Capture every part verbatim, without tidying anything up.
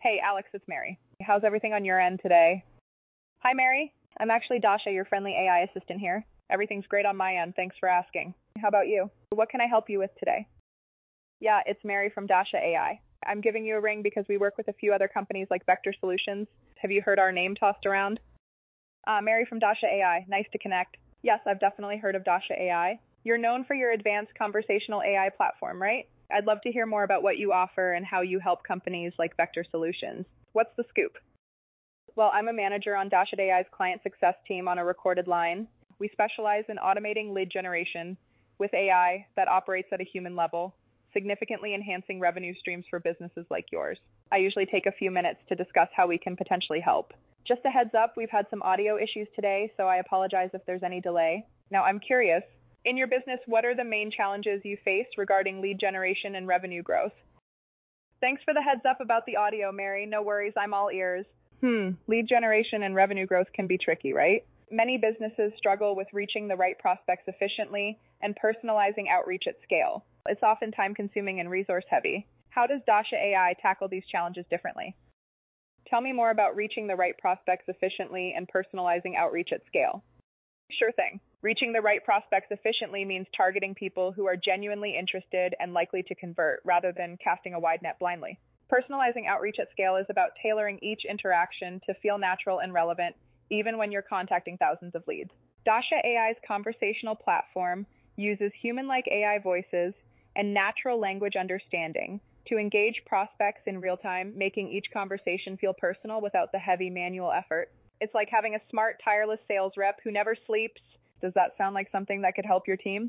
Hey, Alex, it's Mary. How's everything on your end today? Hi, Mary. I'm actually Dasha, your friendly A I assistant here. Everything's great on my end. Thanks for asking. How about you? What can I help you with today? Yeah, it's Mary from Dasha A I. I'm giving you a ring because we work with a few other companies like Vector Solutions. Have you heard our name tossed around? Uh, Mary from Dasha A I. Nice to connect. Yes, I've definitely heard of Dasha A I. You're known for your advanced conversational A I platform, right? I'd love to hear more about what you offer and how you help companies like Vector Solutions. What's the scoop? Well, I'm a manager on Dasha A I's client success team on a recorded line. We specialize in automating lead generation with A I that operates at a human level, significantly enhancing revenue streams for businesses like yours. I usually take a few minutes to discuss how we can potentially help. Just a heads up, we've had some audio issues today, so I apologize if there's any delay. Now, I'm curious, in your business, what are the main challenges you face regarding lead generation and revenue growth? Thanks for the heads up about the audio, Mary. No worries, I'm all ears. Hmm, lead generation and revenue growth can be tricky, right? Many businesses struggle with reaching the right prospects efficiently and personalizing outreach at scale. It's often time-consuming and resource-heavy. How does Dasha A I tackle these challenges differently? Tell me more about reaching the right prospects efficiently and personalizing outreach at scale. Sure thing. Reaching the right prospects efficiently means targeting people who are genuinely interested and likely to convert, rather than casting a wide net blindly. Personalizing outreach at scale is about tailoring each interaction to feel natural and relevant, even when you're contacting thousands of leads. Dasha A I's conversational platform uses human-like A I voices and natural language understanding to engage prospects in real time, making each conversation feel personal without the heavy manual effort. It's like having a smart, tireless sales rep who never sleeps. Does that sound like something that could help your team?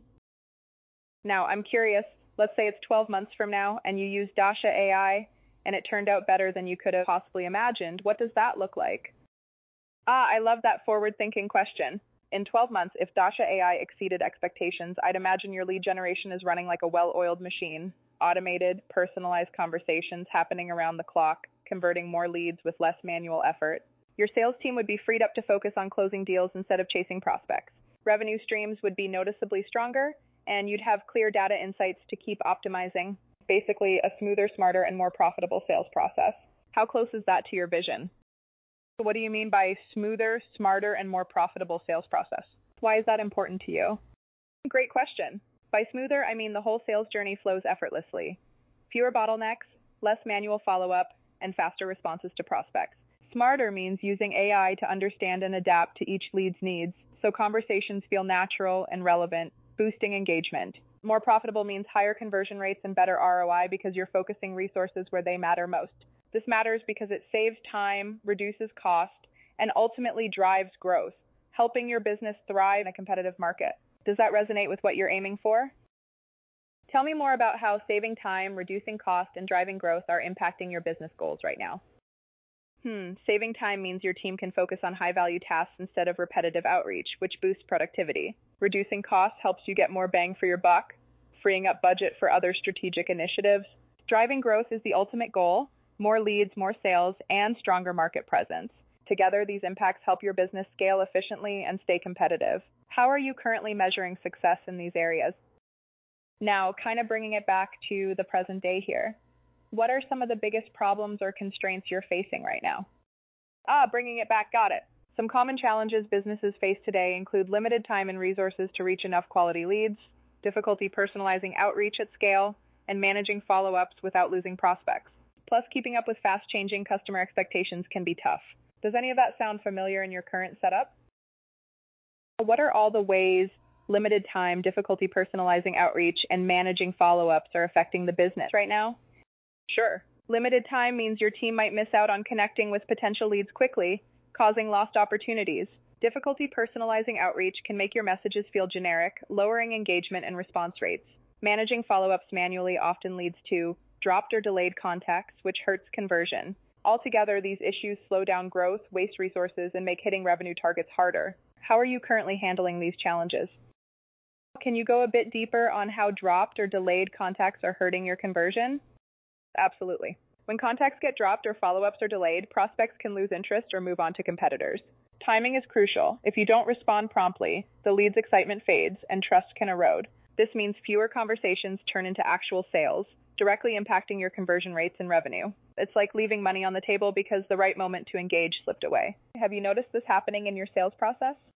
Now, I'm curious, let's say it's twelve months from now and you use Dasha A I and it turned out better than you could have possibly imagined. What does that look like? Ah, I love that forward-thinking question. In twelve months, if Dasha A I exceeded expectations, I'd imagine your lead generation is running like a well-oiled machine. Automated, personalized conversations happening around the clock, converting more leads with less manual effort. Your sales team would be freed up to focus on closing deals instead of chasing prospects. Revenue streams would be noticeably stronger, and you'd have clear data insights to keep optimizing. Basically, a smoother, smarter, and more profitable sales process. How close is that to your vision? What do you mean by smoother, smarter, and more profitable sales process? Why is that important to you? Great question. By smoother, I mean the whole sales journey flows effortlessly. Fewer bottlenecks, less manual follow-up, and faster responses to prospects. Smarter means using A I to understand and adapt to each lead's needs, so conversations feel natural and relevant, boosting engagement. More profitable means higher conversion rates and better R O I because you're focusing resources where they matter most. This matters because it saves time, reduces cost, and ultimately drives growth, helping your business thrive in a competitive market. Does that resonate with what you're aiming for? Tell me more about how saving time, reducing cost, and driving growth are impacting your business goals right now. Hmm, saving time means your team can focus on high-value tasks instead of repetitive outreach, which boosts productivity. Reducing costs helps you get more bang for your buck, freeing up budget for other strategic initiatives. Driving growth is the ultimate goal: more leads, more sales, and stronger market presence. Together, these impacts help your business scale efficiently and stay competitive. How are you currently measuring success in these areas? Now, kind of bringing it back to the present day here. What are some of the biggest problems or constraints you're facing right now? Ah, bringing it back, got it. Some common challenges businesses face today include limited time and resources to reach enough quality leads, difficulty personalizing outreach at scale, and managing follow-ups without losing prospects. Plus, keeping up with fast-changing customer expectations can be tough. Does any of that sound familiar in your current setup? What are all the ways limited time, difficulty personalizing outreach, and managing follow-ups are affecting the business right now? Sure. Limited time means your team might miss out on connecting with potential leads quickly, causing lost opportunities. Difficulty personalizing outreach can make your messages feel generic, lowering engagement and response rates. Managing follow-ups manually often leads to dropped or delayed contacts, which hurts conversion. Altogether, these issues slow down growth, waste resources, and make hitting revenue targets harder. How are you currently handling these challenges? Can you go a bit deeper on how dropped or delayed contacts are hurting your conversion? Absolutely. When contacts get dropped or follow-ups are delayed, prospects can lose interest or move on to competitors. Timing is crucial. If you don't respond promptly, the lead's excitement fades and trust can erode. This means fewer conversations turn into actual sales, directly impacting your conversion rates and revenue. It's like leaving money on the table because the right moment to engage slipped away. Have you noticed this happening in your sales process?